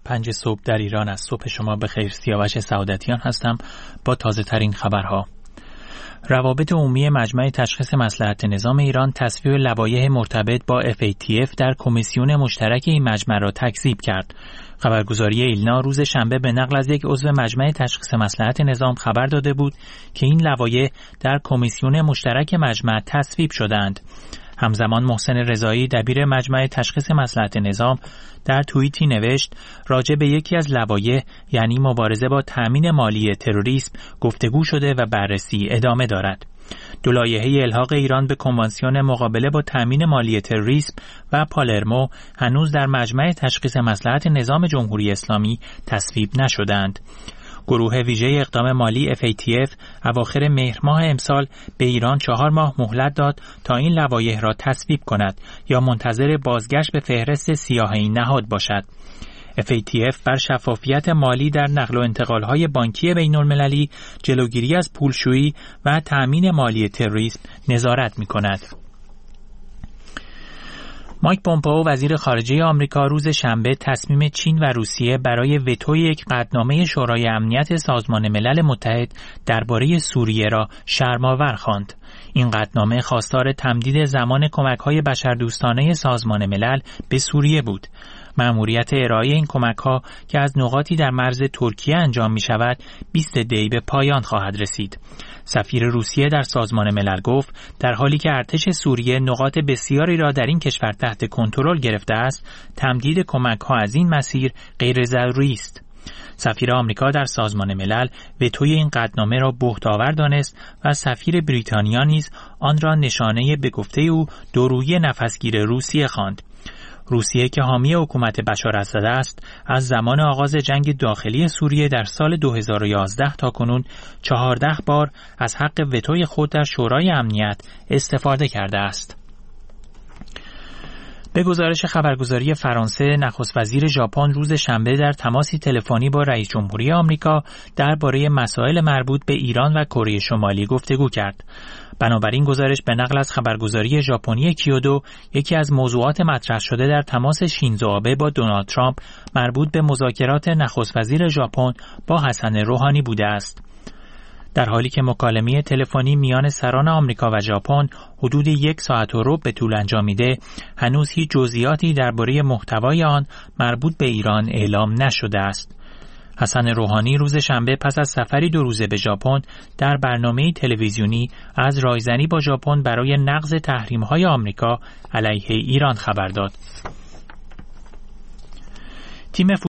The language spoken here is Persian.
5 صبح در ایران از صبح شما بخیر. سیاوش سعادتیان هستم با تازه ترین خبرها. روابط عمومی مجمع تشخیص مصلحت نظام ایران تصویب لوایح مرتبط با FATF در کمیسیون مشترک این مجمع را تکذیب کرد. خبرگزاری ایلنا روز شنبه به نقل از یک عضو مجمع تشخیص مصلحت نظام خبر داده بود که این لوایح در کمیسیون مشترک مجمع تصویب شدند. همزمان محسن رضایی دبیر مجمع تشخیص مصلحت نظام در توییتی نوشت راجع به یکی از لوایح یعنی مبارزه با تأمین مالی تروریسم گفتگو شده و بررسی ادامه دارد. دو لایحه الحاق ایران به کنوانسیون مقابله با تأمین مالی تروریسم و پالرمو هنوز در مجمع تشخیص مصلحت نظام جمهوری اسلامی تصویب نشدند. گروه ویژه اقدام مالی FATF اواخر مهر ماه امسال به ایران 4 ماه مهلت داد تا این لوایح را تصویب کند یا منتظر بازگشت به فهرست سیاه این نهاد باشد. FATF بر شفافیت مالی در نقل و انتقال‌های بانکی بین‌المللی، جلوگیری از پولشویی و تأمین مالی تروریسم نظارت می‌کند. مایک پومپئو وزیر خارجه آمریکا روز شنبه تصمیم چین و روسیه برای وتوی یک قطعنامه شورای امنیت سازمان ملل متحد درباره سوریه را شرم‌آور خواند. این قطعنامه خواستار تمدید زمان کمک‌های بشردوستانه سازمان ملل به سوریه بود. مأموریت ارائه این کمک‌ها که از نقاطی در مرز ترکیه انجام می‌شود 20 دی به پایان خواهد رسید. سفیر روسیه در سازمان ملل گفت در حالی که ارتش سوریه نقاط بسیاری را در این کشور تحت کنترل گرفته است، تمدید کمک‌ها از این مسیر غیر ضروری است. سفیر آمریکا در سازمان ملل وتوی این قطعنامه را بهت‌آور دانست و سفیر بریتانیا نیز آن را نشانه به گفته او دورویی نفسگیر روسیه خواند. روسیه که حامی حکومت بشار اسد است، از زمان آغاز جنگ داخلی سوریه در سال 2011 تا کنون 14 بار از حق وتوی خود در شورای امنیت استفاده کرده است. به گزارش خبرگزاری فرانسه، نخست وزیر ژاپن روز شنبه در تماسی تلفنی با رئیس جمهوری آمریکا درباره مسائل مربوط به ایران و کره شمالی گفتگو کرد. بنابراین گزارش به نقل از خبرگزاری ژاپنی کیودو، یکی از موضوعات مطرح شده در تماس شینزو آبه با دونالد ترامپ مربوط به مذاکرات نخست وزیر ژاپن با حسن روحانی بوده است. در حالی که مکالمه تلفنی میان سران آمریکا و ژاپن حدود 1 ساعت و ربع به طول انجامیده، هنوز هیچ جزئیاتی درباره محتوای آن مربوط به ایران اعلام نشده است. حسن روحانی روز شنبه پس از سفری 2 روزه به ژاپن در برنامه تلویزیونی از رایزنی با ژاپن برای نقض تحریم‌های آمریکا علیه ایران خبر داد. تیم